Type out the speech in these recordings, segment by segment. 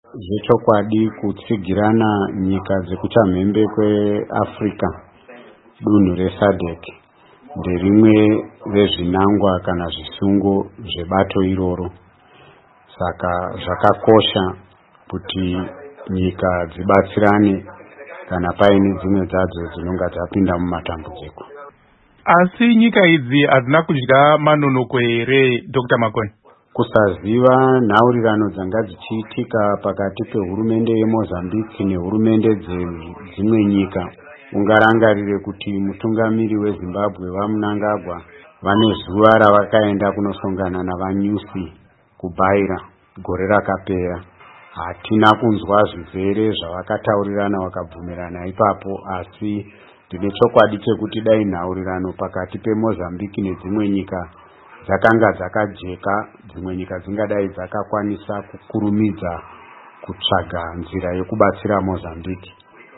Zvechokwadi kutsigirana nyika dzekuchamhembe kweAfrica dunhu reSADC nderimwe rezvinangwa kana zvisungo zvebato iroro. Saka zvakakosha kuti nyika dzibatsirane kana paine dzimwe dzadzo dzinonga dzapinda mumatambudziko. Asi nyika idzi hadzina kudya manonoko here, Dr. Makoni? Kusaziva nhaurirano dzanga dzichiitika pakati pehurumende yeMozambique nehurumende dzedzimwe nyika, ungarangarire kuti mutungamiri weZimbabwe vaMnangagwa vane zuva ravakaenda kunosongana navanyusi kuBaira gore rakapera. Hatina kunzwa zvizere zvavakataurirana vakabvumirana ipapo, asi ndine chokwadi chekuti dai nhaurirano pakati peMozambique nedzimwe nyika dzakanga dzakajeka, dzimwe nyika dzingadai dzakakwanisa kukurumidza kutsvaga nzira yekubatsira Mozambique.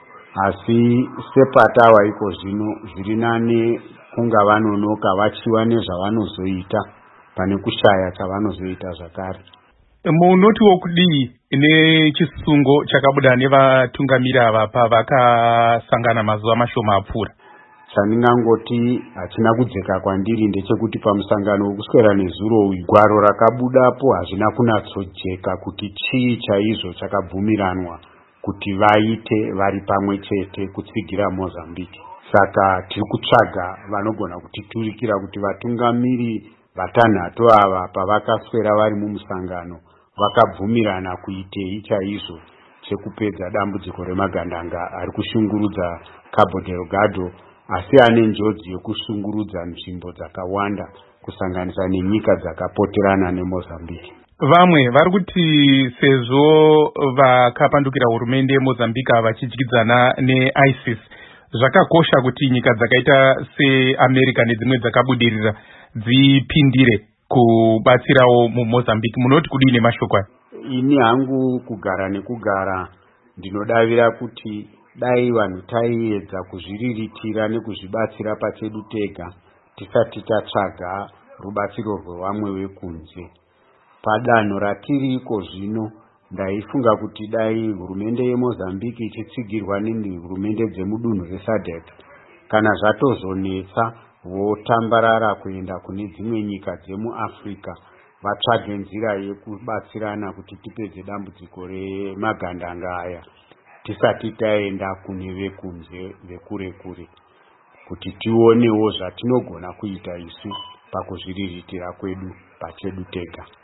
Asi sepatava iko zvino, zviri nane kunga vanonoka vachiva nezvavanozoita pane kushaya chavanozoita zvakare. Munoti wokudii nechisungo chakabuda nevatungamiri ava pavakasangana mazuva mashoma apfuura? Chandingangoti hachina kujeka kwandiri ndechekuti pamusangano wekuswera nezuro gwaro rakabudapo hazvina kunyatsojeka kuti chii chaizvo chakabvumiranwa kuti vaite vari pamwe chete kutsigira Mozambique. Saka tiri kutsvaga vanogona kutiturikira kuti vatungamiri vatanhatu ava pavakaswera vari mumusangano vakabvumirana kuitei chaizvo chekupedza dambudziko remagandanga ari kushungurudza Cabo Delgado, asi ane njodzi yekushungurudza nzvimbo dzakawanda kusanganisa nenyika dzakapoterana neMozambique. Vamwe vari kuti sezvo vakapandukira hurumende yeMozambique vachidyidzana neISIS, zvakakosha kuti nyika dzakaita seAmerica nedzimwe dzakabudirira dzipindire kubatsirawo muMozambique. Munoti kudii nemashoko aya? Ini hangu kugara nekugara ndinodavira kuti dai vanhu taiedza kuzviriritira nekuzvibatsira pachedu tega tisati tatsvaga rubatsiro rwevamwe vekunze. Padanho ratiriko zvino, ndaifunga kuti dai hurumende yeMozambique ichitsigirwa nehurumende dzemudunhu reSADC, kana zvatozonetsa votambarara kuenda kune dzimwe nyika dzemuAfrica, vatsvage nzira yekubatsirana kuti tipedze dambudziko remagandanga aya tisati taenda kune vekunze vekure kure, kuti tionewo zvatinogona kuita isu pakuzviriritira kwedu pachedu tega.